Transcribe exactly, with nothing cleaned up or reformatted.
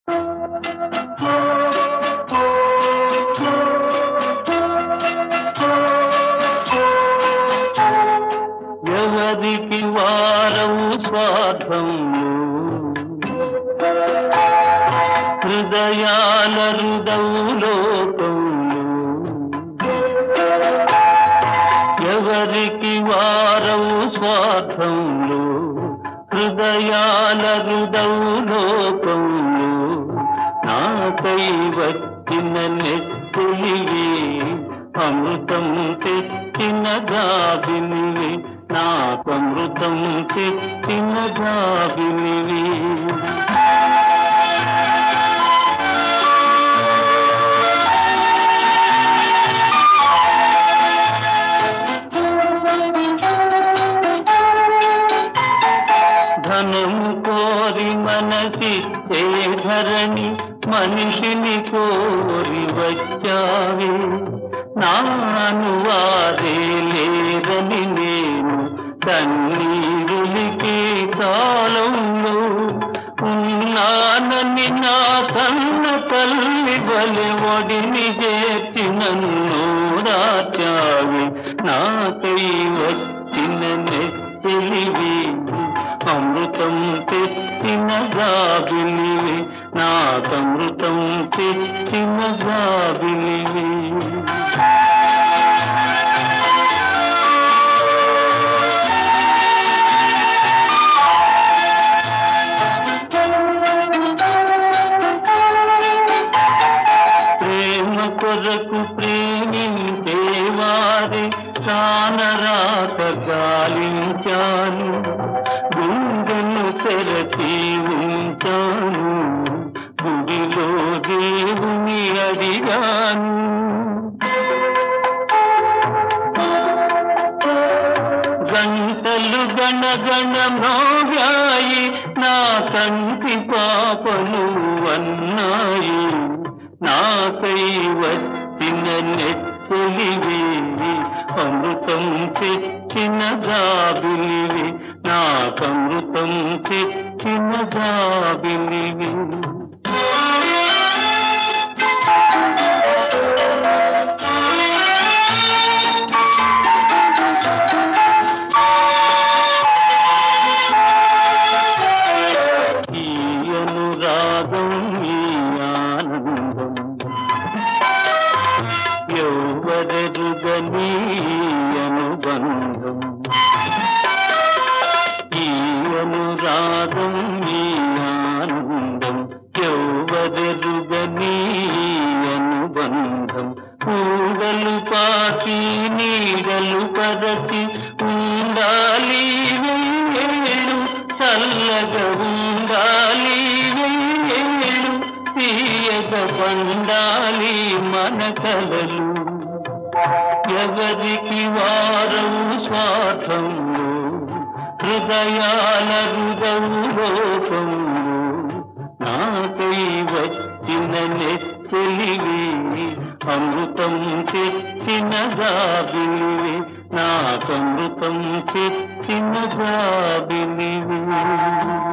ఎవరికి వారవు స్వార్థం హృదయాల హృదవు లోకంలో ఎవరికి వారవు స్వార్థంలో హృదయాల హృదవు లోకంలో నాకై వచ్చిన నెత్తులివే అమృతం తెచ్చిన గాబినివే నాకమృతం తెచ్చిన గాబినివే ధనము కోరి మనసిచ్చే ధరణి మనిషిని కోరి వచ్చావే నాను వారే లేరని నేను కన్నీరులికి కాలంలో ఉన్నానని నా కన్న తల్లి బలి ఒడిని చేర్చి నన్ను రాచావి నాకై వచ్చిన నెత్తిలివి అమృతం తెచ్చిన గాబిలివి నాకమృతం తెచ్చిన గాబిలివి ప్రేమ కొరకు ప్రేమించేవారి కానరాక గాలించాను గుండెను తెరచి ఉంచాను గుడిలో దేవుని అడిగాను గంటలు గణగణ మ్రోగాయి నా కంటి పాపలు అన్నాయి నాకై వచ్చిన నెత్తులివి అమృతం తెచ్చిన గాబిలివి నాకమృతం తెచ్చిన గాబిలివి ఈ అనురాగం ఈ ఆనందం ఎవ్వరెరుగని అనుబంధం ఈ అనురాగం ఈ ఆనందం ఎవ్వరెరుగని అనుబంధం పూగలు పాకి నీడలు పరచి ఉండాలి వేళు చల్లగా ఉండాలి వేళు తీయగ పండాలి మన కలలు ఎవరికి వారవు స్వార్థంలో హృదయాల హృదవు లోకంలో నాకై వచ్చిన నెత్తులివి అమృతం తెచ్చిన గాబిలివి నాకమృతం తెచ్చిన గాబిలివి